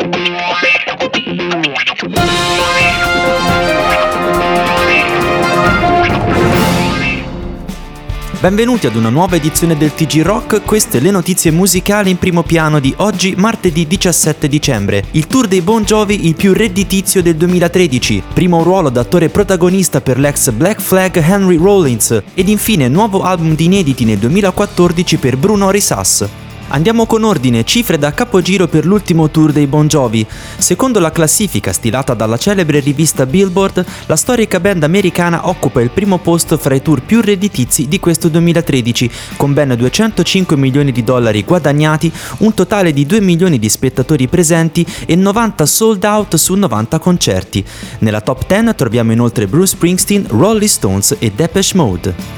Benvenuti ad una nuova edizione del TG Rock, queste le notizie musicali in primo piano di oggi, martedì 17 dicembre. Il tour dei Bon Jovi, il più redditizio del 2013, primo ruolo da attore protagonista per l'ex Black Flag Henry Rollins, ed infine nuovo album di inediti nel 2014 per Bruno Risas. Andiamo con ordine, cifre da capogiro per l'ultimo tour dei Bon Jovi. Secondo la classifica stilata dalla celebre rivista Billboard, la storica band americana occupa il primo posto fra i tour più redditizi di questo 2013, con ben $205 milioni guadagnati, un totale di 2 milioni di spettatori presenti e 90 sold out su 90 concerti. Nella top 10 troviamo inoltre Bruce Springsteen, Rolling Stones e Depeche Mode.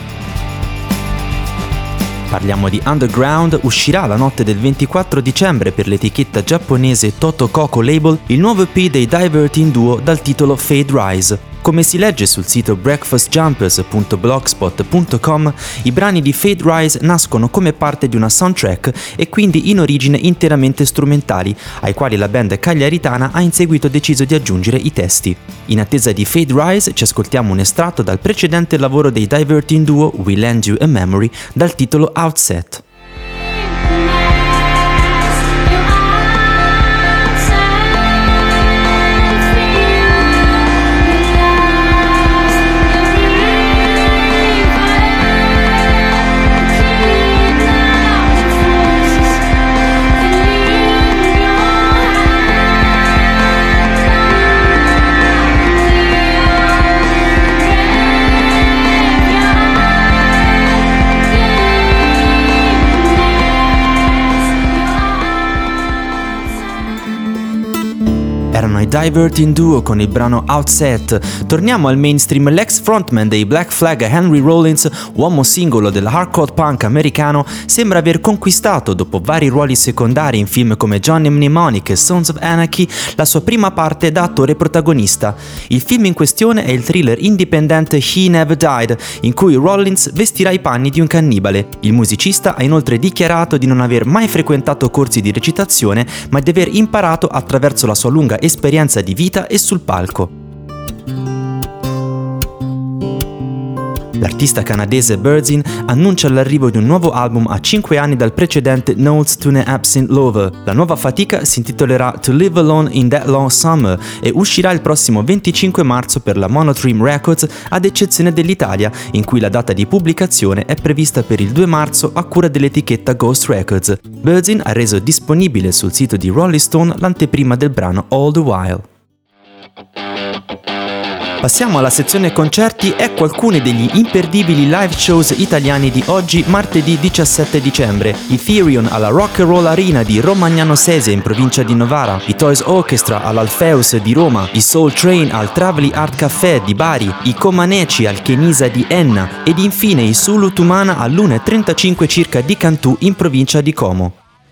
Parliamo di Underground, uscirà la notte del 24 dicembre per l'etichetta giapponese Toto Koko Label il nuovo EP dei Diverting Duo dal titolo Fade Rise. Come si legge sul sito breakfastjumpers.blogspot.com, i brani di Fade Rise nascono come parte di una soundtrack e quindi in origine interamente strumentali, ai quali la band cagliaritana ha in seguito deciso di aggiungere i testi. In attesa di Fade Rise ci ascoltiamo un estratto dal precedente lavoro dei Diverting Duo, We Lend You a Memory, dal titolo Outset. Erano i Diverting Duo con il brano Outset. Torniamo al mainstream. L'ex frontman dei Black Flag Henry Rollins, uomo singolo del hardcore punk americano, sembra aver conquistato, dopo vari ruoli secondari in film come Johnny Mnemonic e Sons of Anarchy, la sua prima parte da attore protagonista. Il film in questione è il thriller indipendente He Never Died, in cui Rollins vestirà i panni di un cannibale. Il musicista ha inoltre dichiarato di non aver mai frequentato corsi di recitazione, ma di aver imparato attraverso la sua lunga esperienza di vita e sul palco. L'artista canadese Birdsin annuncia l'arrivo di un nuovo album a 5 anni dal precedente Notes to an Absent Lover. La nuova fatica si intitolerà To Live Alone in That Long Summer e uscirà il prossimo 25 marzo per la Monotrim Records, ad eccezione dell'Italia, in cui la data di pubblicazione è prevista per il 2 marzo a cura dell'etichetta Ghost Records. Birdsin ha reso disponibile sul sito di Rolling Stone l'anteprima del brano All the While. Passiamo alla sezione concerti. Ecco alcuni degli imperdibili live shows italiani di oggi, martedì 17 dicembre. I Therion alla Rock and Roll Arena di Romagnano Sesia in provincia di Novara, i Toys Orchestra all'Alpheus di Roma, i Soul Train al Travely Art Café di Bari, i Comaneci al Chenisa di Enna ed infine i Sulu Tumana all'1:35 circa di Cantù in provincia di Como.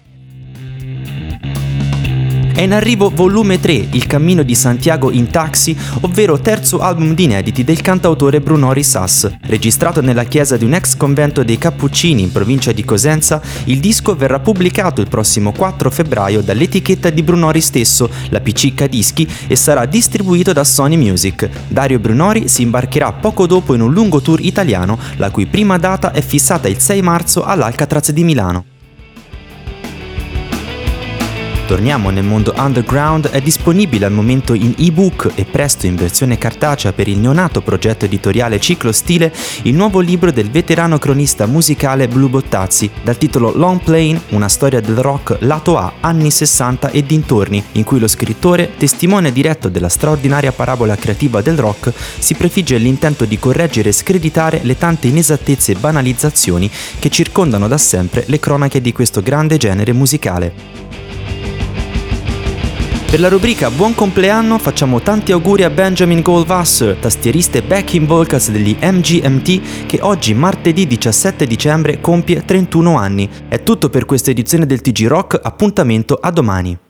È in arrivo volume 3, Il cammino di Santiago in taxi, ovvero terzo album di inediti del cantautore Bruno Risas. Registrato nella chiesa di un ex convento dei Cappuccini in provincia di Cosenza, il disco verrà pubblicato il prossimo 4 febbraio dall'etichetta di Brunori stesso, la Picicca Dischi, e sarà distribuito da Sony Music. Dario Brunori si imbarcherà poco dopo in un lungo tour italiano, la cui prima data è fissata il 6 marzo all'Alcatraz di Milano. Torniamo nel mondo underground. È disponibile al momento in ebook e presto in versione cartacea per il neonato progetto editoriale Ciclo Stile il nuovo libro del veterano cronista musicale Blu Bottazzi, dal titolo Long Plane, una storia del rock lato A anni 60 e dintorni, in cui lo scrittore, testimone diretto della straordinaria parabola creativa del rock, si prefigge l'intento di correggere e screditare le tante inesattezze e banalizzazioni che circondano da sempre le cronache di questo grande genere musicale. Per la rubrica Buon compleanno facciamo tanti auguri a Benjamin Goldwasser, tastierista e backing vocals degli MGMT, che oggi, martedì 17 dicembre, compie 31 anni. È tutto per questa edizione del TG Rock, appuntamento a domani.